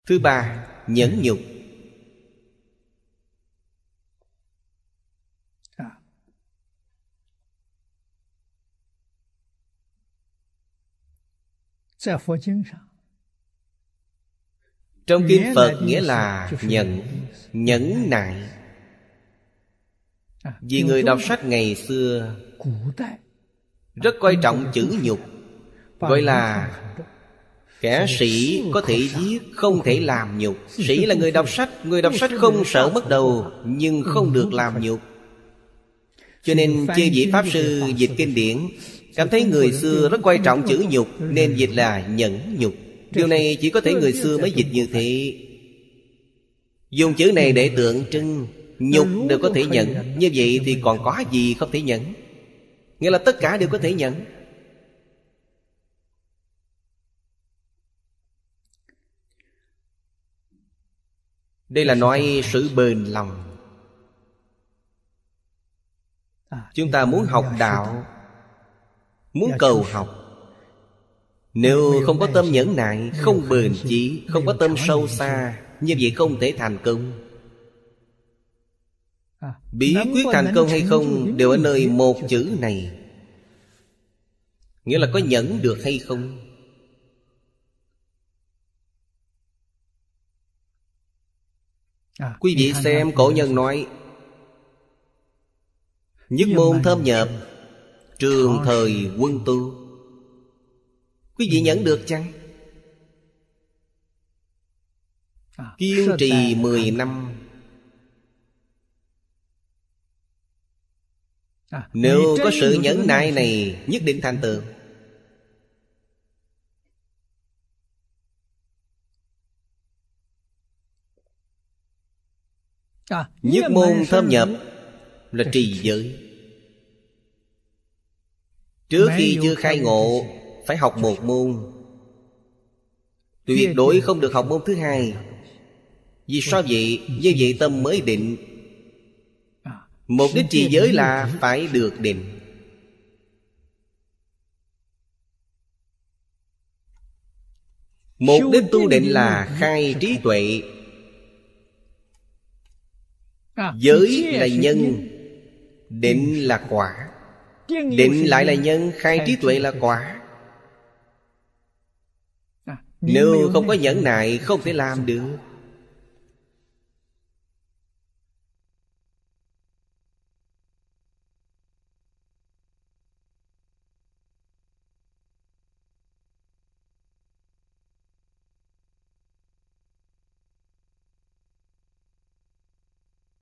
Thứ ba, nhẫn nhục. Trong kinh Phật nghĩa là nhẫn nại. Vì người đọc sách ngày xưa rất coi trọng chữ nhục, gọi là kẻ sĩ có thể giết, không thể làm nhục. Sĩ là người đọc sách. Người đọc sách không sợ mất đầu, nhưng không được làm nhục. Cho nên chư vị Pháp Sư dịch kinh điển cảm thấy người xưa rất coi trọng chữ nhục, nên dịch là nhẫn nhục. Điều này chỉ có thể người xưa mới dịch như thế. Dùng chữ này để tượng trưng nhục đều có thể nhẫn. Như vậy thì còn có gì không thể nhẫn? Nghĩa là tất cả đều có thể nhẫn. Đây là nói sự bền lòng. Chúng ta muốn học đạo, muốn cầu học, nếu không có tâm nhẫn nại, không bền chí, không có tâm sâu xa, như vậy không thể thành công. Bí quyết thành công hay không đều ở nơi một chữ này. Nghĩa là có nhẫn được hay không. Quý vị xem cổ nhân nói nhất môn thâm nhập, trường thời quân tu. Quý vị nhẫn được chăng? Kiên trì 10 năm. Nếu có sự nhẫn nại này, nhất định thành tựu. Nhất môn thâm nhập là trì giới. Trước khi chưa khai ngộ phải học một môn, tuyệt đối không được học môn thứ hai. Vì sao vậy? Như vậy tâm mới định. Mục đích trì giới là phải được định. Mục đích tu định là khai trí tuệ. Giới là nhân, định là quả. Định lại là nhân, khai trí tuệ là quả. Nếu không có nhẫn nại không thể làm được.